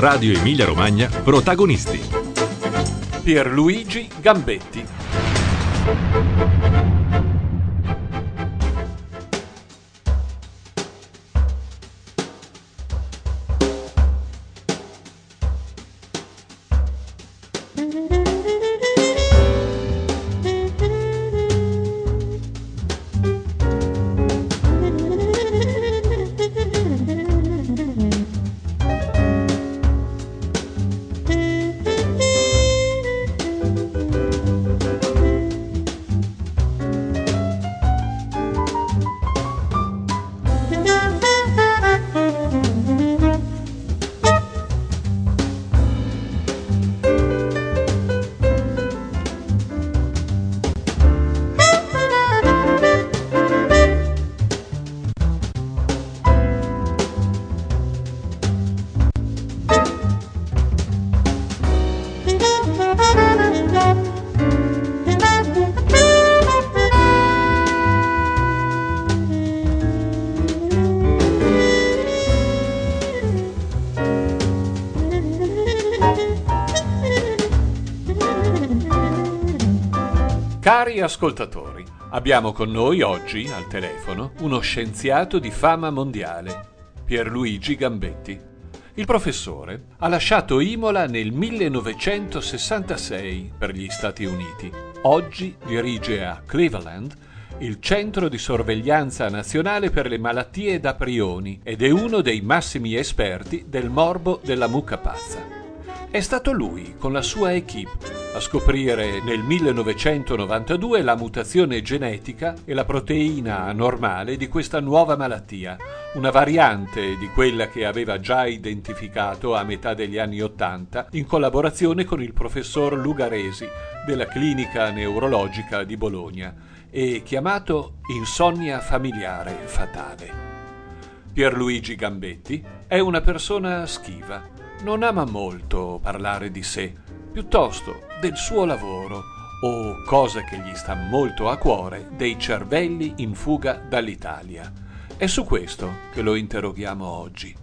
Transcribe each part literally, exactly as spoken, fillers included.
Radio Emilia Romagna, protagonisti. Pierluigi Gambetti. Cari ascoltatori, abbiamo con noi oggi al telefono uno scienziato di fama mondiale, Pierluigi Gambetti. Il professore ha lasciato Imola nel millenovecentosessantasei per gli Stati Uniti. Oggi dirige a Cleveland il Centro di Sorveglianza Nazionale per le Malattie da Prioni ed è uno dei massimi esperti del morbo della mucca pazza. È stato lui, con la sua equipe, a scoprire nel millenovecentonovantadue la mutazione genetica e la proteina anormale di questa nuova malattia, una variante di quella che aveva già identificato a metà degli anni Ottanta in collaborazione con il professor Lugaresi della Clinica Neurologica di Bologna e chiamato insonnia familiare fatale. Pierluigi Gambetti è una persona schiva. Non ama molto parlare di sé, piuttosto del suo lavoro o, cosa che gli sta molto a cuore, dei cervelli in fuga dall'Italia. È su questo che lo interroghiamo oggi.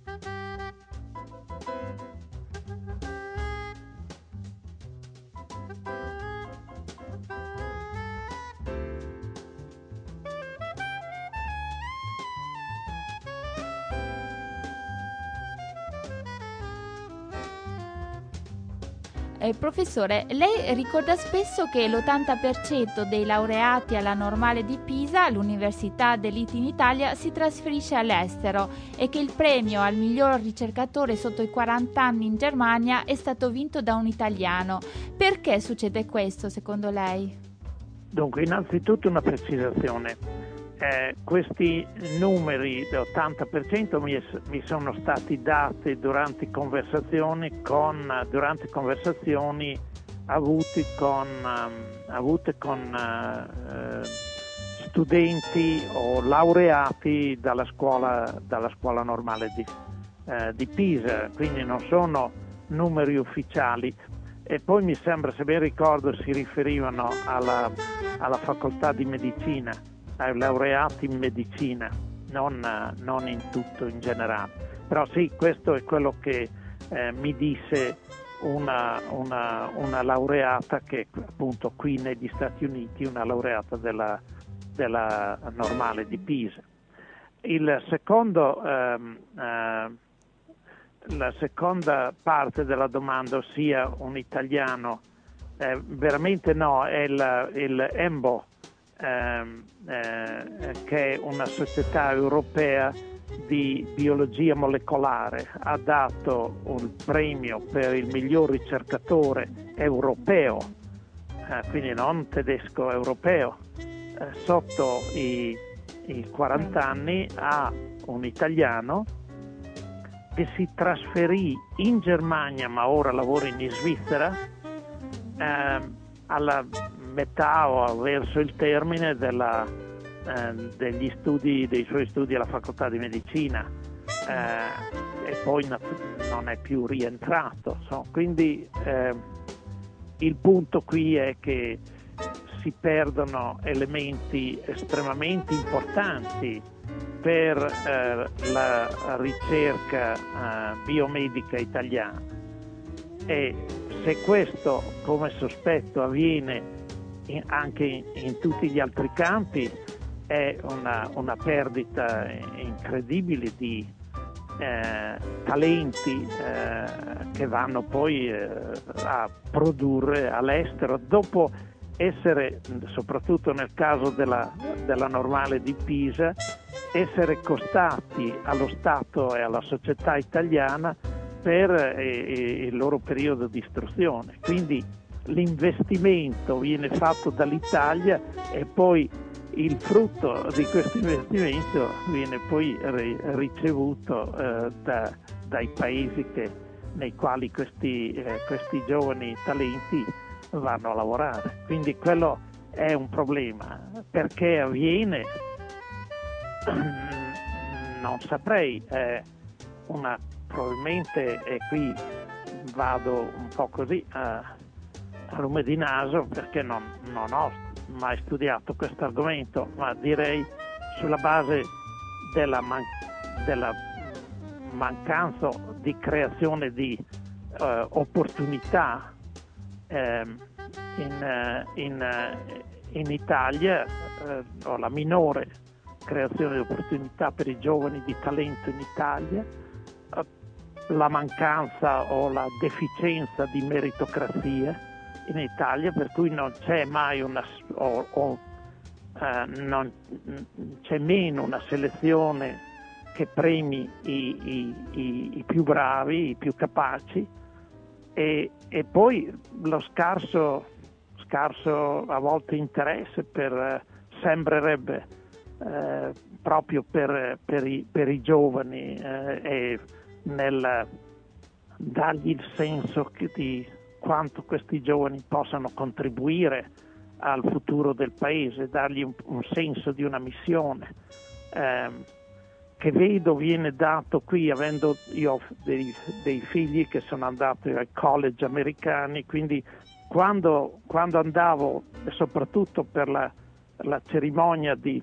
Eh, professore, lei ricorda spesso che l'ottanta per cento dei laureati alla Normale di Pisa, all'Università dell'I T in Italia, si trasferisce all'estero e che il premio al miglior ricercatore sotto i quaranta anni in Germania è stato vinto da un italiano. Perché succede questo, secondo lei? Dunque, innanzitutto una precisazione. Eh, questi numeri dell'ottanta per cento mi, mi sono stati dati durante conversazioni con durante conversazioni avuti con um, avute con uh, studenti o laureati dalla scuola dalla scuola normale di, uh, di Pisa, quindi non sono numeri ufficiali. E poi mi sembra, se ben ricordo, si riferivano alla, alla facoltà di medicina, ai laureati in medicina, non, non in tutto in generale. Però sì, questo è quello che eh, mi disse una, una, una laureata che appunto qui negli Stati Uniti, una laureata della, della Normale di Pisa. Il secondo, ehm, eh, la seconda parte della domanda, ossia un italiano, eh, veramente no, è il, il EMBO, Ehm, eh, che è una società europea di biologia molecolare, ha dato un premio per il miglior ricercatore europeo, eh, quindi non tedesco, europeo, eh, sotto i, i quaranta anni, a un italiano che si trasferì in Germania, ma ora lavora in Svizzera, eh, alla metà o verso il termine della, eh, degli studi, dei suoi studi alla facoltà di medicina, eh, e poi nat- non è più rientrato. So. Quindi eh, il punto qui è che si perdono elementi estremamente importanti per eh, la ricerca eh, biomedica italiana. E se questo, come sospetto, avviene in, anche in, in tutti gli altri campi, è una, una perdita incredibile di eh, talenti eh, che vanno poi eh, a produrre all'estero, dopo essere, soprattutto nel caso della, della Normale di Pisa, essere costati allo Stato e alla società italiana per eh, il loro periodo di istruzione. Quindi l'investimento viene fatto dall'Italia e poi il frutto di questo investimento viene poi ri- ricevuto eh, da, dai paesi che, nei quali questi, eh, questi giovani talenti vanno a lavorare. Quindi quello è un problema. Perché avviene? Non saprei. È una, probabilmente, e qui vado un po' così a, a lume di naso, perché non, non ho mai studiato questo argomento, ma direi sulla base della, man- della mancanza di creazione di eh, opportunità eh, in, in, in Italia, eh, o la minore creazione di opportunità per i giovani di talento in Italia, eh, la mancanza o la deficienza di meritocrazia in Italia, per cui non c'è mai una o, o, eh, non, c'è meno una selezione che premi i, i, i, i più bravi, i più capaci, e, e poi lo scarso, scarso a volte interesse per, eh, sembrerebbe eh, proprio per, per, i, per i giovani eh, e nel dargli il senso che di quanto questi giovani possano contribuire al futuro del paese, dargli un, un senso di una missione eh, che vedo viene dato qui, avendo io dei, dei figli che sono andati ai college americani, quindi quando, quando andavo, e soprattutto per la, la cerimonia di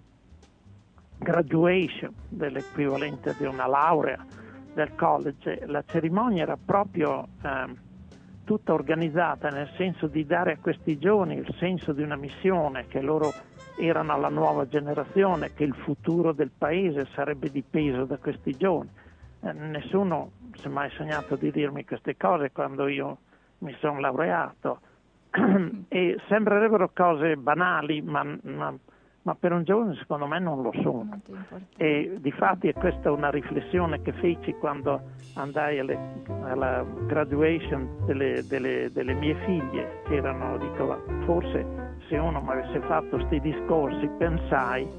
graduation, dell'equivalente di una laurea del college, la cerimonia era proprio eh, tutta organizzata nel senso di dare a questi giovani il senso di una missione, che loro erano la nuova generazione, che il futuro del paese sarebbe dipeso da questi giovani. Eh, nessuno si è mai sognato di dirmi queste cose quando io mi sono laureato e sembrerebbero cose banali, ma, ma, ma per un giovane secondo me non lo sono. E difatti è questa una riflessione che feci quando andai alle, alla graduation delle, delle, delle mie figlie, che erano, dico, forse se uno mi avesse fatto questi discorsi, pensai,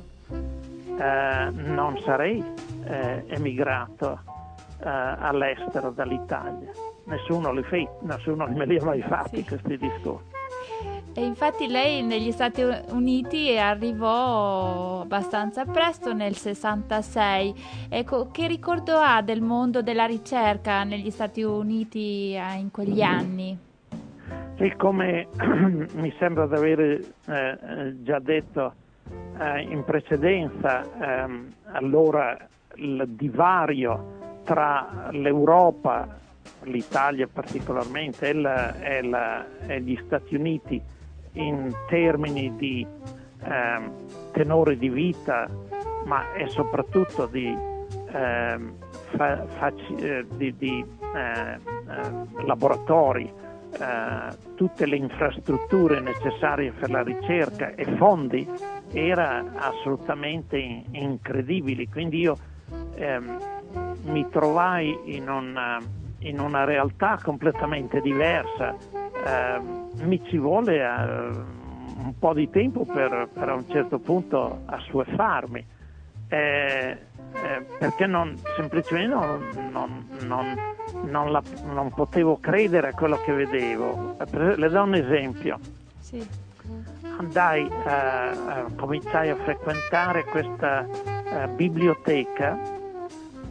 eh, non sarei eh, emigrato eh, all'estero dall'Italia. Nessuno, li fe- nessuno me li ha mai fatti, sì, questi discorsi. E infatti lei negli Stati Uniti arrivò abbastanza presto, nel sessantasei. Ecco, che ricordo ha del mondo della ricerca negli Stati Uniti in quegli anni? E come mi sembra di aver eh, già detto eh, in precedenza, ehm, allora il divario tra l'Europa, l'Italia particolarmente, e, la, e, la, e gli Stati Uniti in termini di eh, tenore di vita, ma e soprattutto di, eh, fa, faci, eh, di, di eh, eh, laboratori, eh, tutte le infrastrutture necessarie per la ricerca e fondi, era assolutamente in, incredibili. Quindi io eh, mi trovai in una, in una realtà completamente diversa. Eh, mi ci vuole eh, un po' di tempo per, per a un certo punto assuefarmi, eh, eh, perché non, semplicemente non, non, non, non, la, non potevo credere a quello che vedevo. Le do un esempio. Sì. Andai, eh, cominciai a frequentare questa eh, biblioteca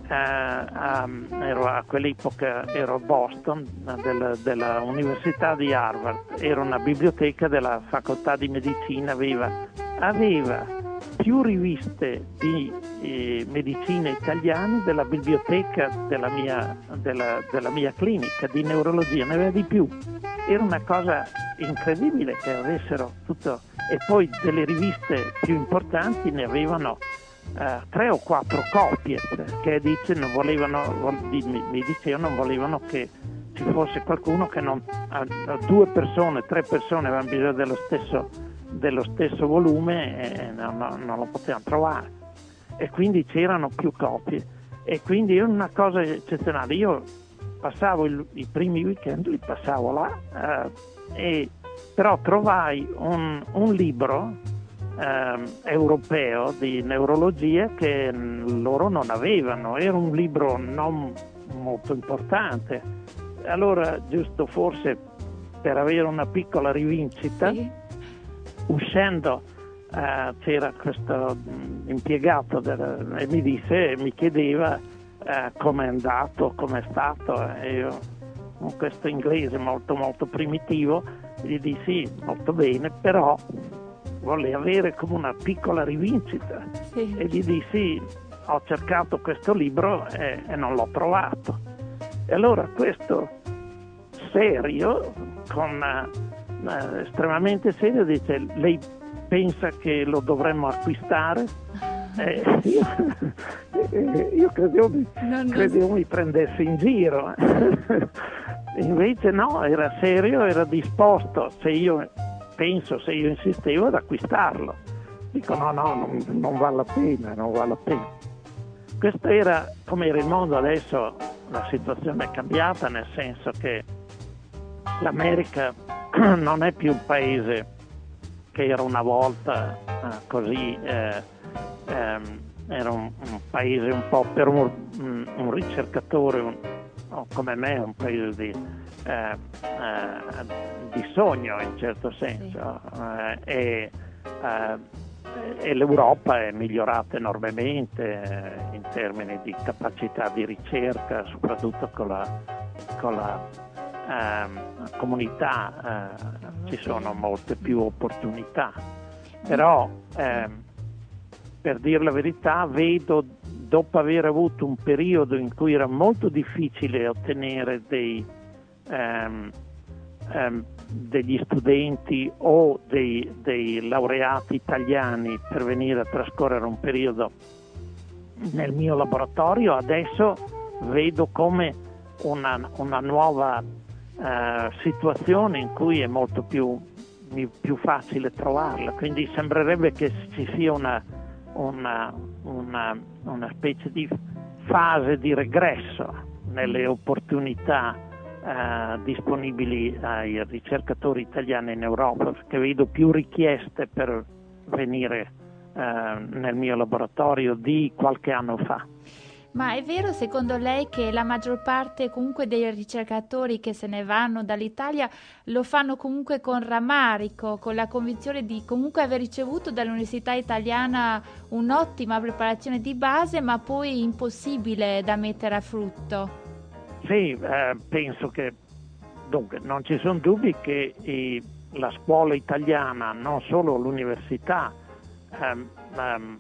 um, ero a quell'epoca ero a Boston della, della Università di Harvard, era una biblioteca della facoltà di medicina, aveva, aveva più riviste di eh, medicina italiane della biblioteca della mia, della, della mia clinica di neurologia, ne aveva di più. Era una cosa incredibile che avessero tutto, e poi delle riviste più importanti ne avevano uh, tre o quattro copie, perché dice, non volevano, mi dicevano, non volevano che ci fosse qualcuno che non, uh, due persone, tre persone avevano bisogno dello stesso, dello stesso volume e non, non, non lo potevano trovare, e quindi c'erano più copie, e quindi è una cosa eccezionale. Io passavo il, i primi weekend, li passavo là, uh, e però trovai un, un libro eh, europeo di neurologia che loro non avevano, era un libro non molto importante. Allora, giusto forse per avere una piccola rivincita, sì, uscendo eh, c'era questo impiegato del, e mi disse, mi chiedeva eh, com'è andato, com'è stato, e io con questo inglese molto molto primitivo gli dissi molto bene, però volle avere come una piccola rivincita, sì, e gli dissi ho cercato questo libro e, e non l'ho trovato. E allora questo serio, con uh, estremamente serio, dice, lei pensa che lo dovremmo acquistare? Eh, io, io credevo, mi, non, credevo mi prendesse in giro. Invece no, era serio, era disposto, se io penso, se io insistevo, ad acquistarlo. Dico no, no, non, non vale la pena, non vale la pena. Questo era come era il mondo. Adesso la situazione è cambiata, nel senso che l'America non è più il paese che era una volta, eh, così, eh, ehm, era un, un paese un po' per un, un, un ricercatore, un, Oh, come me, un paese di, eh, eh, di sogno in certo senso, sì, eh, e, eh, e l'Europa è migliorata enormemente eh, in termini di capacità di ricerca, soprattutto con la, con la eh, comunità, eh, ci sono molte più opportunità, però eh, per dire la verità vedo, dopo aver avuto un periodo in cui era molto difficile ottenere dei, um, um, degli studenti o dei, dei laureati italiani per venire a trascorrere un periodo nel mio laboratorio, adesso vedo come una, una nuova uh, situazione in cui è molto più, più facile trovarla, quindi sembrerebbe che ci sia una Una, una, una specie di fase di regresso nelle opportunità eh, disponibili ai ricercatori italiani in Europa, perché vedo più richieste per venire eh, nel mio laboratorio di qualche anno fa. Ma è vero secondo lei che la maggior parte comunque dei ricercatori che se ne vanno dall'Italia lo fanno comunque con rammarico, con la convinzione di comunque aver ricevuto dall'università italiana un'ottima preparazione di base, ma poi impossibile da mettere a frutto? Sì, eh, penso che dunque non ci sono dubbi che i, la scuola italiana, non solo l'università, ehm, ehm,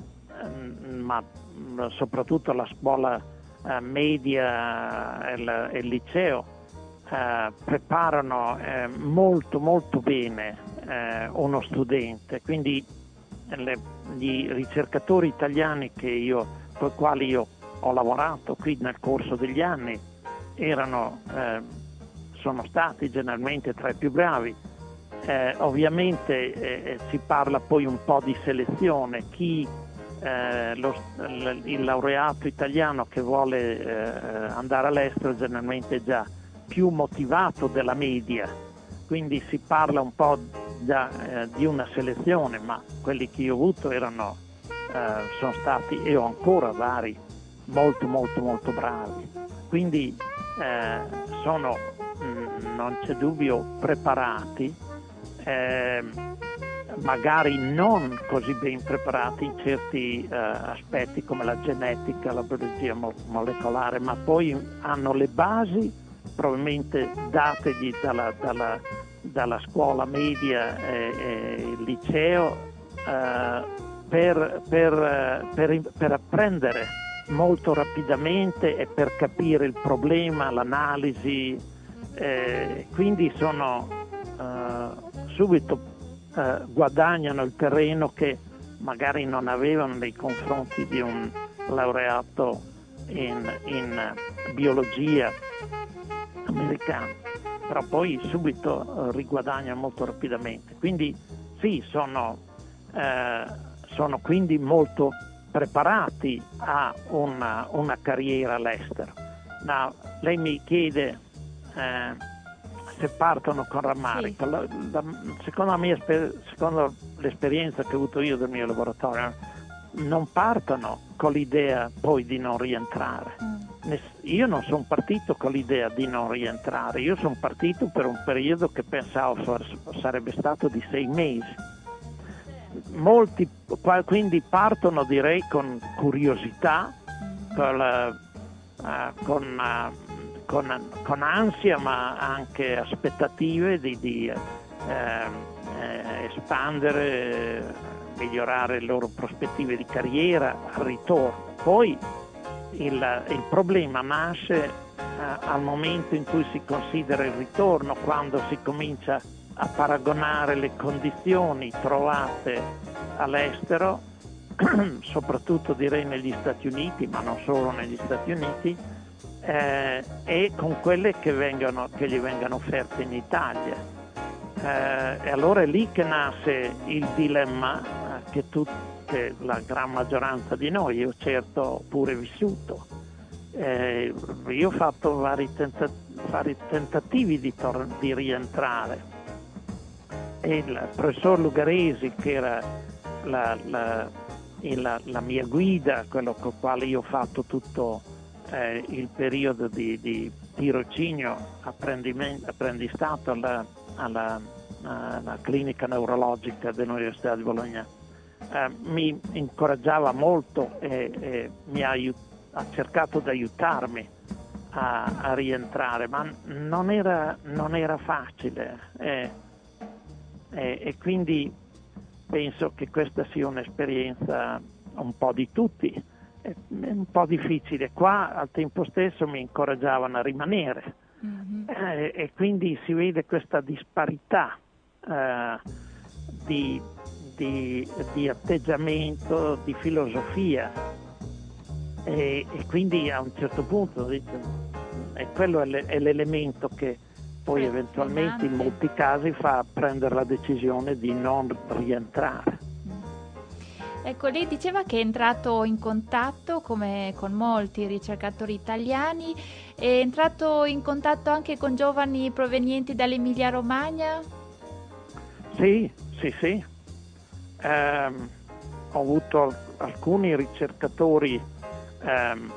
ma soprattutto la scuola eh, media e il, il liceo eh, preparano eh, molto molto bene eh, uno studente, quindi le, gli ricercatori italiani che io, con i quali io ho lavorato qui nel corso degli anni erano, eh, sono stati generalmente tra i più bravi. Eh, ovviamente eh, si parla poi un po' di selezione, chi Eh, lo, il laureato italiano che vuole eh, andare all'estero generalmente è già più motivato della media, quindi si parla un po' già, eh, di una selezione, ma quelli che io ho avuto erano, eh, sono stati e ho ancora vari molto molto molto bravi, quindi eh, sono, mh, non c'è dubbio, preparati. Eh, magari non così ben preparati in certi eh, aspetti come la genetica, la biologia mo- molecolare, ma poi hanno le basi probabilmente dategli dalla, dalla, dalla scuola media e, e il liceo eh, per, per, per, per apprendere molto rapidamente e per capire il problema, l'analisi, eh, quindi sono eh, subito eh, guadagnano il terreno che magari non avevano nei confronti di un laureato in, in biologia americano, però poi subito eh, riguadagnano molto rapidamente. Quindi sì, sono, eh, sono quindi molto preparati a una, una carriera all'estero. Now, lei mi chiede eh, se partono con rammarico. Sì. La, la, secondo, la mia, secondo l'esperienza che ho avuto io del mio laboratorio, non partono con l'idea poi di non rientrare. Mm. Io non sono partito con l'idea di non rientrare, io sono partito per un periodo che pensavo sarebbe stato di sei mesi. Molti quindi partono, direi, con curiosità, con, uh, con, uh, con, con ansia, ma anche aspettative di, di uh, uh, espandere, migliorare le loro prospettive di carriera al ritorno. Poi il, il problema nasce uh, al momento in cui si considera il ritorno, quando si comincia a paragonare le condizioni trovate all'estero, soprattutto direi negli Stati Uniti, ma non solo negli Stati Uniti, eh, e con quelle che, vengono, che gli vengono offerte in Italia. Eh, e allora è lì che nasce il dilemma eh, che, tu, che la gran maggioranza di noi, io certo ho pure vissuto. Eh, io ho fatto vari, tenta- vari tentativi di, tor- di rientrare. E il professor Lugaresi, che era la, la, la, la mia guida, quello con il quale io ho fatto tutto eh, il periodo di, di tirocinio, apprendistato alla, alla, alla clinica neurologica dell'Università di Bologna, eh, mi incoraggiava molto e, e mi ha, aiut- ha cercato di aiutarmi a, a rientrare, ma non era, non era facile. Eh, E, e quindi penso che questa sia un'esperienza un po' di tutti, è un po' difficile. Qua al tempo stesso mi incoraggiavano a rimanere, mm-hmm. eh, e quindi si vede questa disparità eh, di, di, di atteggiamento, di filosofia, e, e quindi a un certo punto e quello è, le, è l'elemento che poi eventualmente in molti casi fa prendere la decisione di non rientrare. Ecco, lei diceva che è entrato in contatto come con molti ricercatori italiani, è entrato in contatto anche con giovani provenienti dall'Emilia Romagna? Sì, sì, sì. Um, ho avuto alcuni ricercatori um,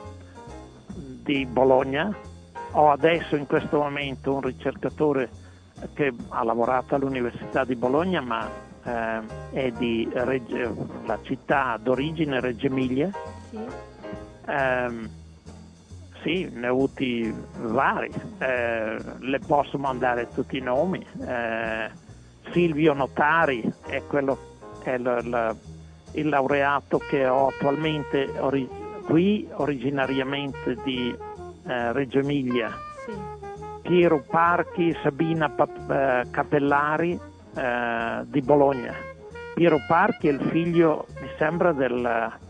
di Bologna. Ho adesso in questo momento un ricercatore che ha lavorato all'Università di Bologna, ma eh, è di Regge, la città d'origine Reggio Emilia. Sì. Eh, sì, ne ho avuti vari. Eh, le posso mandare tutti i nomi. Eh, Silvio Notari è quello è l, l, il laureato che ho attualmente ori, qui, originariamente di Eh, Reggio Emilia. Sì. Piero Parchi, Sabina Pap- eh, Capellari eh, di Bologna. Piero Parchi è il figlio, mi sembra, del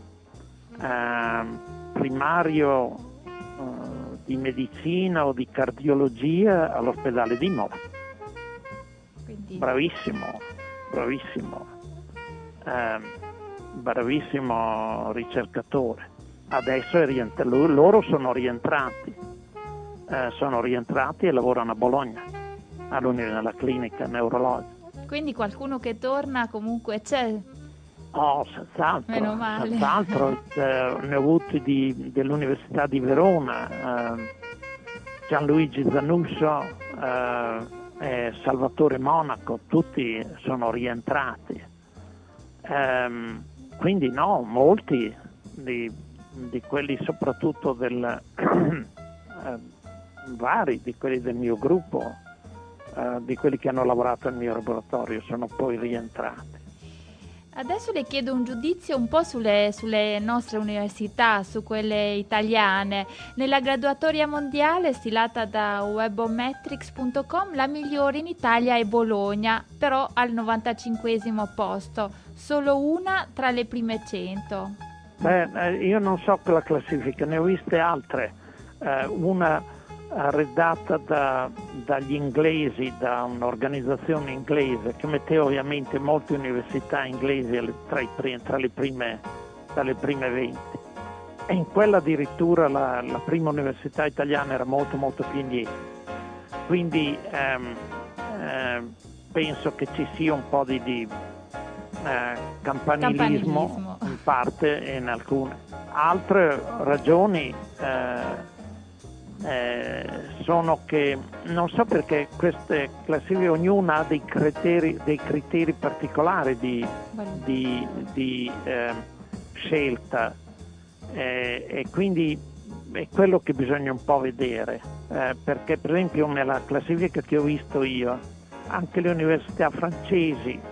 eh, primario eh, di medicina o di cardiologia all'ospedale di Imola. Quindi... Bravissimo, bravissimo, eh, bravissimo ricercatore. Adesso è rientrato, loro sono rientrati, eh, sono rientrati e lavorano a Bologna, alla clinica neurologica. Quindi qualcuno che torna comunque c'è? Oh, senz'altro. Meno male. Senz'altro, eh, ne ho avuti di, dell'Università di Verona, eh, Gianluigi Zanusso, eh, e Salvatore Monaco, tutti sono rientrati. Ehm, quindi no, molti di, di quelli soprattutto del eh, vari di quelli del mio gruppo, eh, di quelli che hanno lavorato nel mio laboratorio, sono poi rientrati. Adesso le chiedo un giudizio un po' sulle, sulle nostre università, su quelle italiane. Nella graduatoria mondiale stilata da webometrics punto com la migliore in Italia è Bologna, però al novantacinquesimo posto, solo una tra le prime cento. Beh, io non so quella classifica, ne ho viste altre, eh, una redatta da, dagli inglesi, da un'organizzazione inglese che mette ovviamente molte università inglesi tra, i, tra le prime, dalle prime venti, e in quella addirittura la, la prima università italiana era molto molto più indietro, quindi ehm, ehm, penso che ci sia un po' di, di eh, campanilismo, campanilismo in parte e in alcune altre ragioni. eh, Eh, sono che non so perché queste classifiche ognuna ha dei criteri, dei criteri particolari di, di, di eh, scelta, eh, e quindi è quello che bisogna un po' vedere, eh, perché per esempio nella classifica che ho visto io anche le università francesi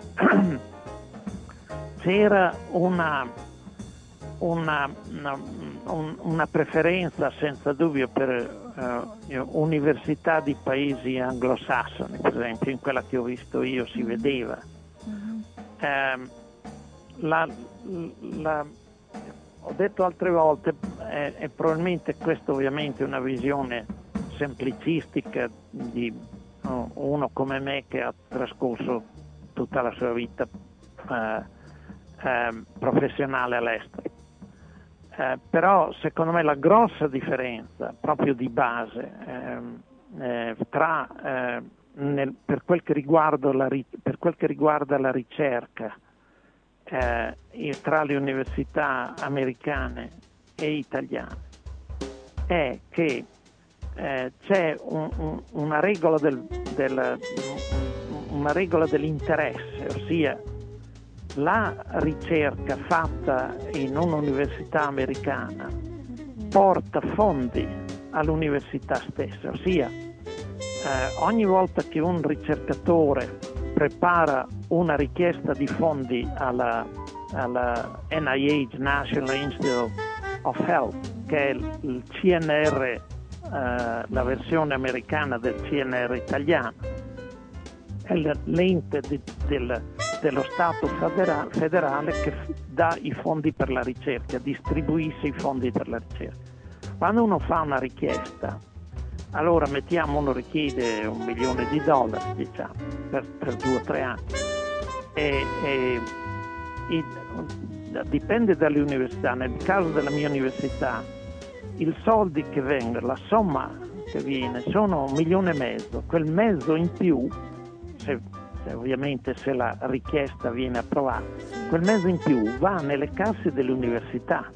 c'era una Una, una, un, una preferenza senza dubbio per uh, università di paesi anglosassoni, per esempio in quella che ho visto io si vedeva. Mm-hmm. Eh, la, la, ho detto altre volte, eh, e probabilmente questa ovviamente è una visione semplicistica di uh, uno come me che ha trascorso tutta la sua vita uh, uh, professionale all'estero. Eh, però secondo me la grossa differenza proprio di base eh, eh, tra eh, nel, per, quel che riguarda la, per quel che riguarda la ricerca eh, tra le università americane e italiane è che eh, c'è un, un, una regola del, del, una regola dell'interesse, ossia la ricerca fatta in un'università americana porta fondi all'università stessa, ossia eh, ogni volta che un ricercatore prepara una richiesta di fondi alla, alla N I H, National Institute of Health, che è il C N R, eh, la versione americana del C N R italiano, è l'ente di, del dello Stato federale, federale che dà i fondi per la ricerca, distribuisce i fondi per la ricerca. Quando uno fa una richiesta, allora mettiamo uno richiede un milione di dollari, diciamo, per, per due o tre anni, e, e, e dipende dalle università. Nel caso della mia università, i soldi che vengono, la somma che viene, sono un milione e mezzo. Quel mezzo in più, se ovviamente se la richiesta viene approvata, quel mezzo in più va nelle casse dell'università,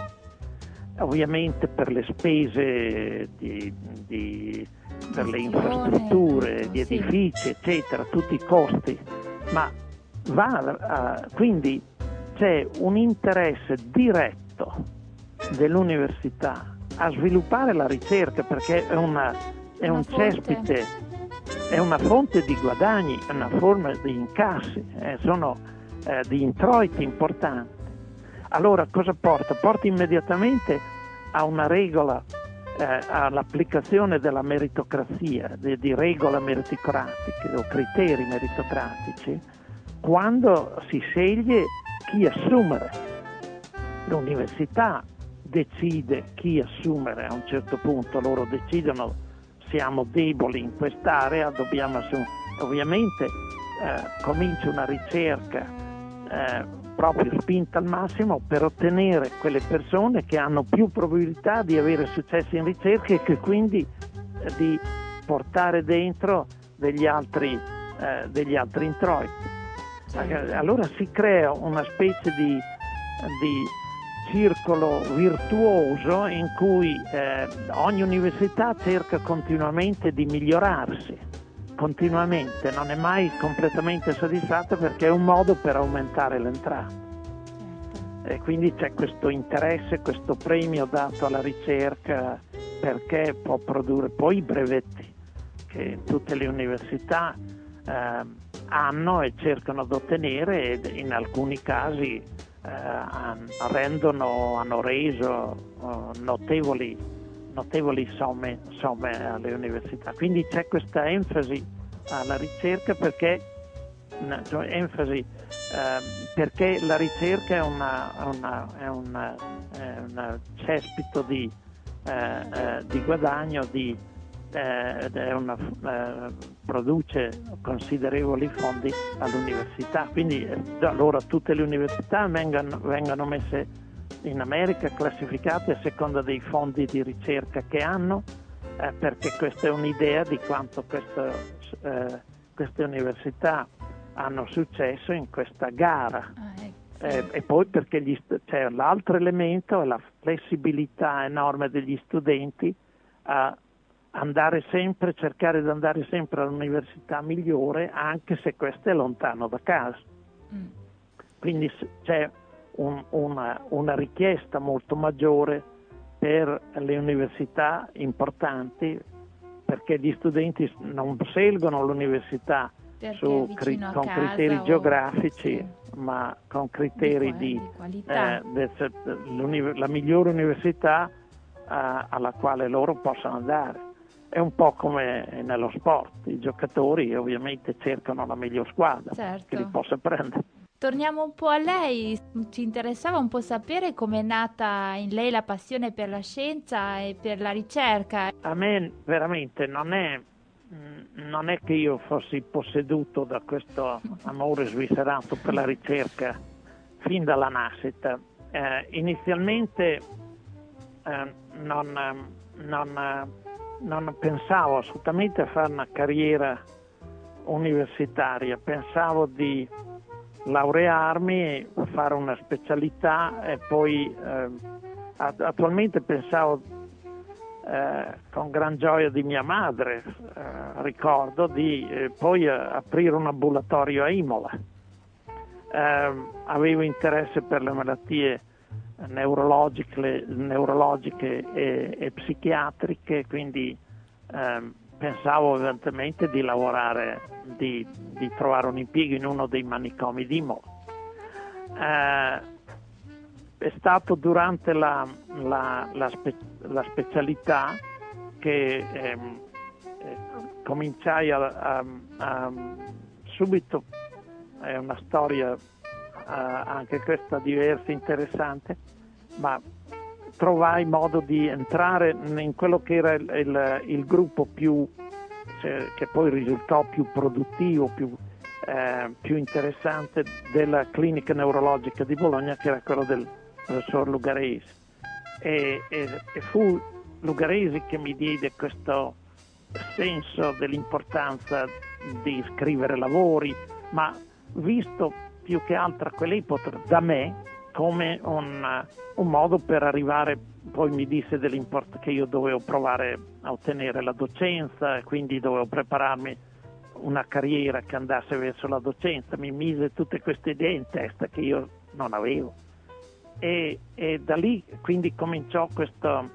ovviamente per le spese di, di, per le infrastrutture, di edifici, eccetera, tutti i costi, ma va a, quindi c'è un interesse diretto dell'università a sviluppare la ricerca, perché è, una, è un cespite, è una fonte di guadagni, è una forma di incassi, eh, sono eh, di introiti importanti. Allora cosa porta? Porta immediatamente a una regola, eh, all'applicazione della meritocrazia, di, di regole meritocratiche o criteri meritocratici, quando si sceglie chi assumere. L'università decide chi assumere, a un certo punto loro decidono: siamo deboli in quest'area, dobbiamo assumere. Ovviamente eh, comincia una ricerca eh, proprio spinta al massimo per ottenere quelle persone che hanno più probabilità di avere successo in ricerca e che quindi eh, di portare dentro degli altri, eh, degli altri introiti. Allora si crea una specie di, di circolo virtuoso in cui eh, ogni università cerca continuamente di migliorarsi, continuamente, non è mai completamente soddisfatta perché è un modo per aumentare l'entrata. E quindi c'è questo interesse, questo premio dato alla ricerca perché può produrre poi i brevetti che tutte le università eh, hanno e cercano di ottenere ed in alcuni casi eh, rendono, hanno reso eh, notevoli, notevoli somme, somme alle università. Quindi c'è questa enfasi alla ricerca perché, cioè, enfasi, eh, perché la ricerca è una, una, è una, è una cespito di, eh, eh, di guadagno, di, eh, è una, eh, produce considerevoli fondi all'università. Quindi eh, allora tutte le università vengano, vengano messe in America, classificate a seconda dei fondi di ricerca che hanno, eh, perché questa è un'idea di quanto questo, eh, queste università hanno successo in questa gara. Ah, ecco. Eh, e poi perché gli, c'è l'altro elemento è la flessibilità enorme degli studenti a andare sempre, cercare di andare sempre all'università migliore anche se questa è lontano da casa. Mm. Quindi c'è un, una, una richiesta molto maggiore per le università importanti perché gli studenti non scelgono l'università su, cri, con criteri o... geografici, sì, ma con criteri di, di, di eh, de, la migliore università eh, alla quale loro possono andare. È un po' come nello sport, i giocatori ovviamente cercano la miglior squadra, certo, che li possa prendere. Torniamo un po' a lei, ci interessava un po' sapere come è nata in lei la passione per la scienza e per la ricerca. A me veramente non è, non è che io fossi posseduto da questo amore sviscerato per la ricerca fin dalla nascita. Eh, inizialmente eh, non, non, non pensavo assolutamente a fare una carriera universitaria, pensavo di laurearmi, fare una specialità e poi eh, attualmente pensavo eh, con gran gioia di mia madre, eh, ricordo di eh, poi eh, aprire un ambulatorio a Imola. Eh, avevo interesse per le malattie neurologiche, neurologiche e, e psichiatriche, quindi eh, pensavo evidentemente di lavorare, di, di trovare un impiego in uno dei manicomi di Imola. Eh, è stato durante la, la, la, spe, la specialità che ehm, eh, cominciai a, a, a subito, è una storia eh, anche questa diversa, interessante, ma trovai modo di entrare in quello che era il, il, il gruppo più, cioè, che poi risultò più produttivo, più, eh, più interessante della clinica neurologica di Bologna, che era quello del professor Lugaresi. E, e, e fu Lugaresi che mi diede questo senso dell'importanza di scrivere lavori, ma visto più che altro a quell'epoca da me come un, un modo per arrivare, poi mi disse dell'import- che io dovevo provare a ottenere la docenza e quindi dovevo prepararmi una carriera che andasse verso la docenza, mi mise tutte queste idee in testa che io non avevo e, e da lì quindi cominciò questo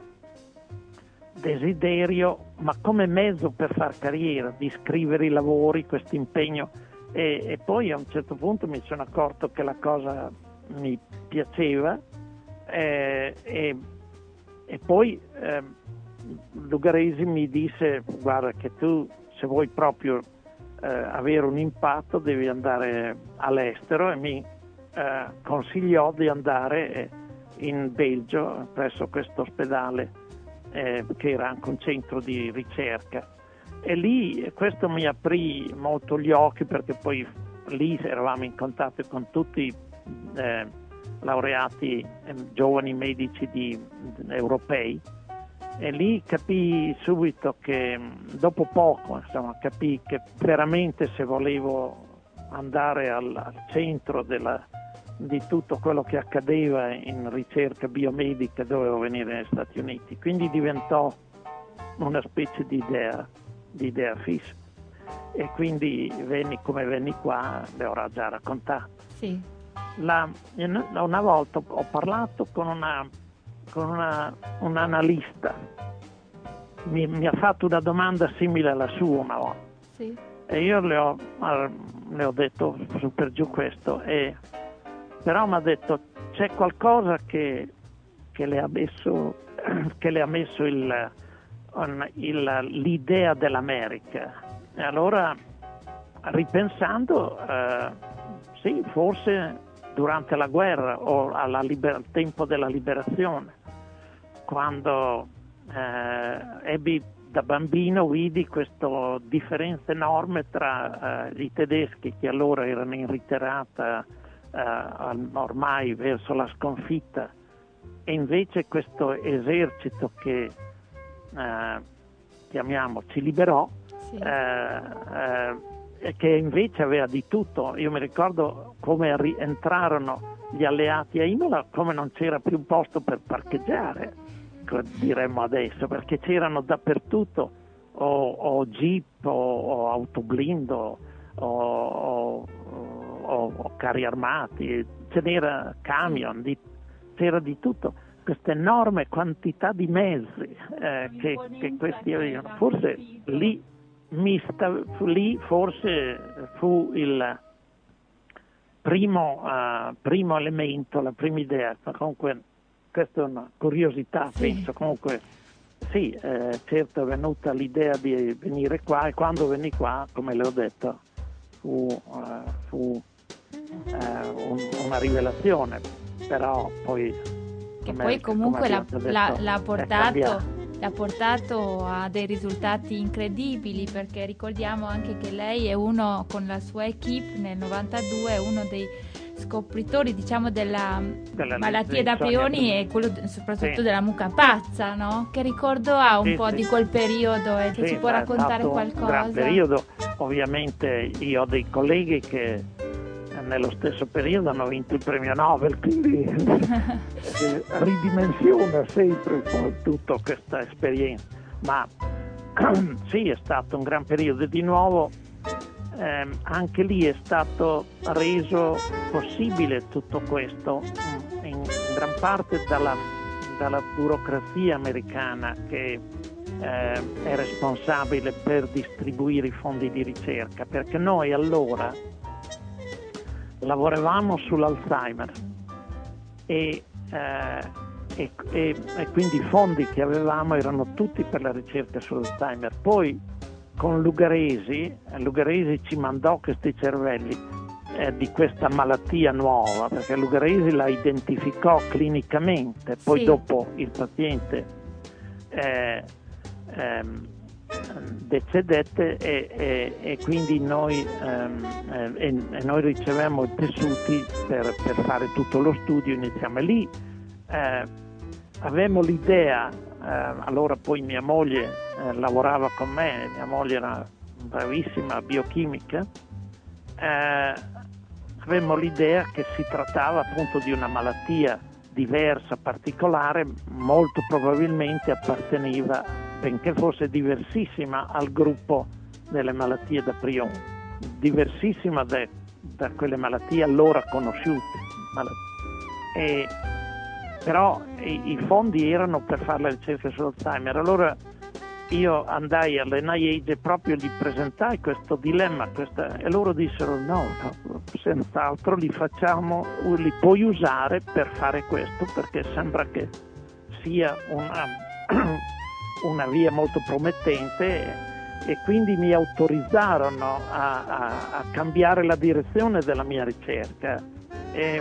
desiderio, ma come mezzo per far carriera, di scrivere i lavori, questo impegno e, e poi a un certo punto mi sono accorto che la cosa mi piaceva eh, e, e poi eh, Lugaresi mi disse: guarda che tu se vuoi proprio eh, avere un impatto devi andare all'estero, e mi eh, consigliò di andare in Belgio presso questo ospedale eh, che era anche un centro di ricerca, e lì questo mi aprì molto gli occhi perché poi lì eravamo in contatto con tutti Eh, laureati eh, giovani medici di, di, europei, e lì capii subito che dopo poco insomma capii che veramente se volevo andare al, al centro della, di tutto quello che accadeva in ricerca biomedica dovevo venire negli Stati Uniti, quindi diventò una specie di idea, di idea fissa. e quindi venni come venni qua, le ho già raccontato. Sì. La, una volta ho parlato con una con una, un analista, mi, mi ha fatto una domanda simile alla sua una volta, sì. E io le ho, le ho detto su per giù questo, e però mi ha detto c'è qualcosa che, che le ha messo che le ha messo il, il, l'idea dell'America, e allora ripensando eh, sì, forse durante la guerra o alla liber- al tempo della liberazione, quando eh, ebbi da bambino vidi questa differenza enorme tra eh, i tedeschi che allora erano in ritirata eh, ormai verso la sconfitta, e invece questo esercito che eh, chiamiamo ci liberò, sì. eh, eh, che invece aveva di tutto. Io mi ricordo come rientrarono gli alleati a Imola, come non c'era più posto per parcheggiare, diremmo adesso, perché c'erano dappertutto o, o jeep o, o autoblindo o, o, o, o carri armati, ce n'era camion, di, c'era di tutto, questa enorme quantità di mezzi eh, che, che questi avevano. Forse lì, mista, lì forse fu il primo, uh, primo elemento, la prima idea. Comunque questa è una curiosità, sì. Penso. Comunque sì, eh, certo è venuta l'idea di venire qua, e quando venni qua, come le ho detto, fu, uh, fu uh, un, una rivelazione, però poi che poi comunque l'ha, detto, l'ha, l'ha, portato, l'ha portato a dei risultati incredibili, perché ricordiamo anche che lei è uno, con la sua equipe nel novantadue, è uno dei scopritori, diciamo, della, della malattia da prioni, e quello soprattutto sì. della mucca pazza, no? Che ricordo ha un sì, po' sì. di quel periodo, e che sì, ci può raccontare qualcosa? Un gran periodo. Ovviamente io ho dei colleghi che nello stesso periodo hanno vinto il premio Nobel, quindi ridimensiona sempre tutta questa esperienza, ma sì, è stato un gran periodo. Di nuovo eh, anche lì è stato reso possibile tutto questo in, in gran parte dalla, dalla burocrazia americana, che eh, è responsabile per distribuire i fondi di ricerca, perché noi allora lavoravamo sull'Alzheimer e, eh, e, e, e quindi i fondi che avevamo erano tutti per la ricerca sull'Alzheimer. Poi con Lugaresi, Lugaresi ci mandò questi cervelli eh, di questa malattia nuova, perché Lugaresi la identificò clinicamente, poi sì. dopo il paziente eh, ehm, decedette e, e, e quindi noi, ehm, e, e noi ricevemmo i tessuti per, per fare tutto lo studio. Iniziamo e lì eh, avevamo l'idea, eh, allora poi mia moglie eh, lavorava con me, mia moglie era bravissima biochimica, eh, avevamo l'idea che si trattava appunto di una malattia diversa, particolare, molto probabilmente apparteneva, benché fosse diversissima, al gruppo delle malattie da prione, diversissima da, da quelle malattie allora conosciute. E, però i, i fondi erano per fare la ricerca sull'Alzheimer. Allora io andai all'N I H e proprio gli presentai questo dilemma, questa, e loro dissero no, no, senz'altro li facciamo, li puoi usare per fare questo, perché sembra che sia una, una via molto promettente, e, e quindi mi autorizzarono a, a, a cambiare la direzione della mia ricerca. E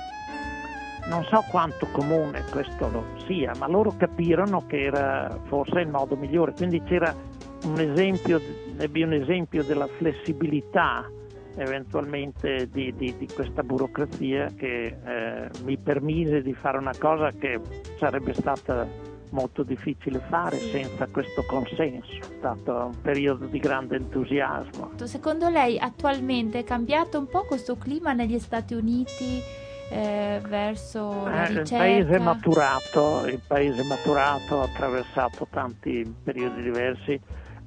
non so quanto comune questo lo sia, ma loro capirono che era forse il modo migliore. Quindi c'era un esempio, ebbi un esempio della flessibilità eventualmente di, di, di questa burocrazia che eh, mi permise di fare una cosa che sarebbe stata molto difficile fare senza questo consenso. È stato un periodo di grande entusiasmo. Secondo lei attualmente è cambiato un po' questo clima negli Stati Uniti? Eh, verso la eh, ricerca? Il paese è maturato, il paese è maturato, ha attraversato tanti periodi diversi.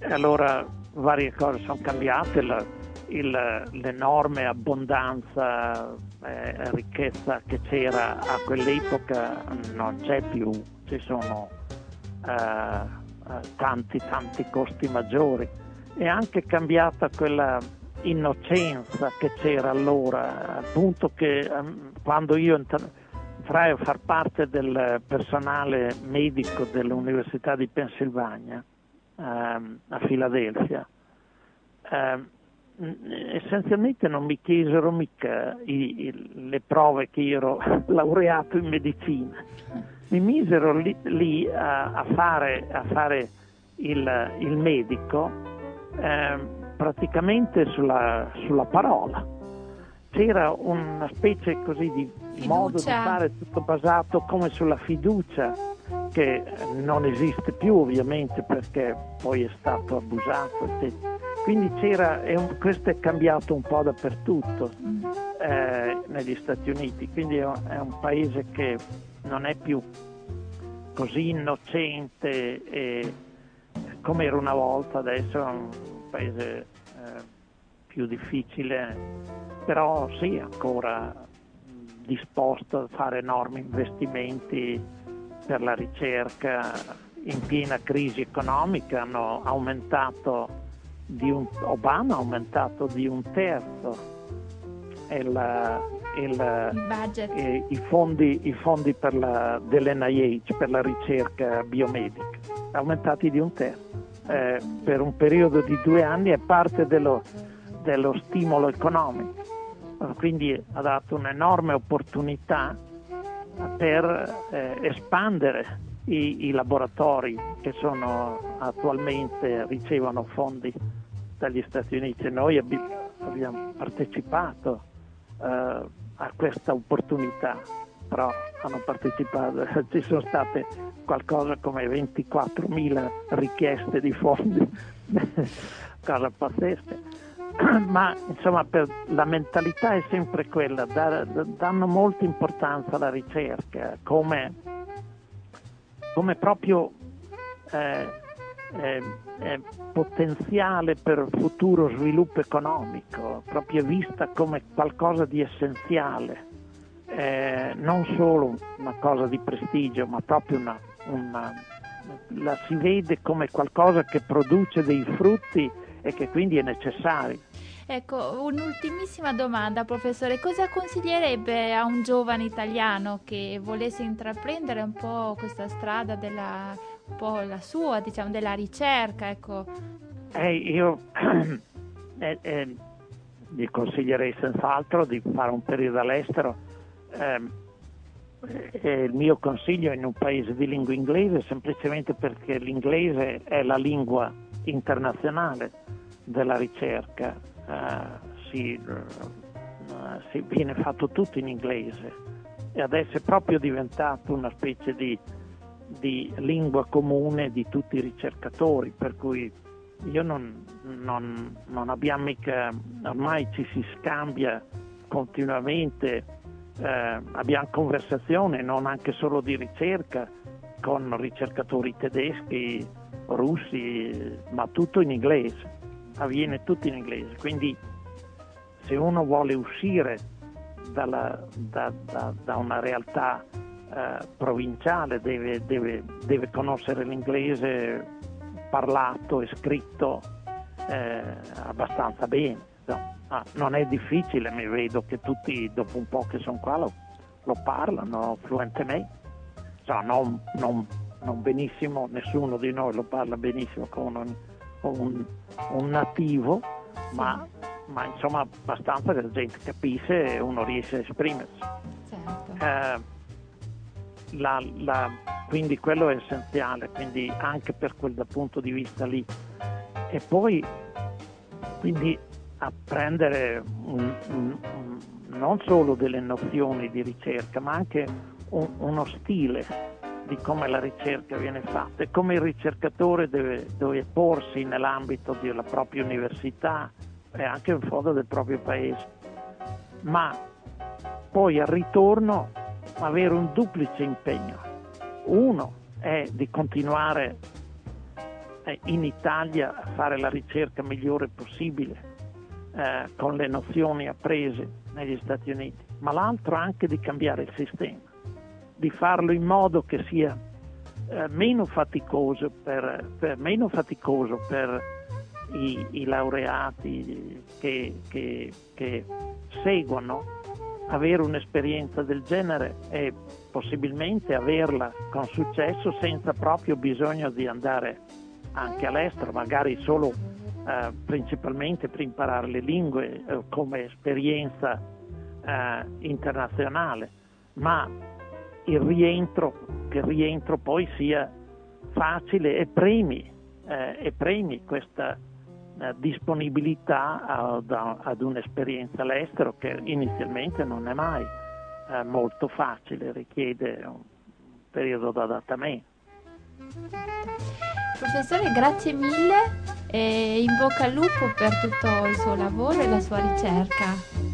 E allora varie cose sono cambiate, la, il, l'enorme abbondanza e eh, ricchezza che c'era a quell'epoca non c'è più, ci sono eh, tanti tanti costi maggiori. È anche cambiata quella innocenza che c'era allora, al punto che um, quando io entrai a far parte del personale medico dell'Università di Pennsylvania um, a Filadelfia, um, essenzialmente non mi chiesero mica i, i, le prove che io ero laureato in medicina, mi misero lì, lì a, a fare, a fare il, il medico eh, praticamente sulla, sulla parola. C'era una specie così di fiducia. Modo di fare tutto basato come sulla fiducia, che non esiste più ovviamente perché poi è stato abusato, eccetera. Quindi c'era, è un, questo è cambiato un po' dappertutto eh, negli Stati Uniti, quindi è un, è un paese che non è più così innocente e, come era una volta, adesso è un paese eh, più difficile, però sì, ancora disposto a fare enormi investimenti per la ricerca. In piena crisi economica hanno aumentato di un, Obama ha aumentato di un terzo il, il, il budget. eh, i fondi, i fondi per la, dell'N I H per la ricerca biomedica, aumentati di un terzo eh, per un periodo di due anni, è parte dello, dello stimolo economico, quindi ha dato un'enorme opportunità per eh, espandere i, i laboratori che sono attualmente ricevono fondi dagli Stati Uniti. Noi abbi, abbiamo partecipato eh, a questa opportunità, però hanno partecipato, ci sono state qualcosa come ventiquattromila richieste di fondi, cosa pazzesca. Ma insomma, per, la mentalità è sempre quella, da, da, danno molta importanza alla ricerca come, come proprio eh, eh, eh, potenziale per futuro sviluppo economico, proprio vista come qualcosa di essenziale, eh, non solo una cosa di prestigio, ma proprio una, una la si vede come qualcosa che produce dei frutti e che quindi è necessario. Ecco, un'ultimissima domanda, professore. Cosa consiglierebbe a un giovane italiano che volesse intraprendere un po' questa strada della, un po' la sua, diciamo, della ricerca? Ecco. Eh, io eh, eh, gli consiglierei senz'altro di fare un periodo all'estero. Eh, eh, il mio consiglio è in un paese di lingua inglese, semplicemente perché l'inglese è la lingua internazionale della ricerca, uh, si, uh, si viene fatto tutto in inglese e adesso è proprio diventato una specie di, di lingua comune di tutti i ricercatori, per cui io non, non, non abbiamo mica, ormai ci si scambia continuamente, eh, abbiamo conversazione non anche solo di ricerca con ricercatori tedeschi, russi, ma tutto in inglese, avviene tutto in inglese. Quindi se uno vuole uscire dalla, da, da, da una realtà eh, provinciale deve, deve, deve conoscere l'inglese parlato e scritto eh, abbastanza bene. No, ah, non è difficile, mi vedo che tutti dopo un po' che sono qua lo, lo parlano fluentemente, cioè, non, non non benissimo, nessuno di noi lo parla benissimo con un, un, un nativo, sì. ma, ma insomma abbastanza che la gente capisce e uno riesce a esprimersi. Certo. Eh, la, la, quindi quello è essenziale, quindi anche per quel dal punto di vista lì. E poi quindi apprendere un, un, un, non solo delle nozioni di ricerca, ma anche un, uno stile di come la ricerca viene fatta e come il ricercatore deve, deve porsi nell'ambito della propria università e anche in fondo del proprio paese, ma poi al ritorno avere un duplice impegno. Uno è di continuare eh, in Italia a fare la ricerca migliore possibile eh, con le nozioni apprese negli Stati Uniti, ma l'altro anche di cambiare il sistema, di farlo in modo che sia eh, meno faticoso per, per, meno faticoso per i, i laureati che, che, che seguono avere un'esperienza del genere e possibilmente averla con successo senza proprio bisogno di andare anche all'estero, magari solo eh, principalmente per imparare le lingue eh, come esperienza eh, internazionale, ma il rientro, che il rientro poi sia facile e premi, eh, e premi questa eh, disponibilità ad, ad un'esperienza all'estero che inizialmente non è mai eh, molto facile, richiede un periodo di adattamento. Professore, grazie mille e in bocca al lupo per tutto il suo lavoro e la sua ricerca.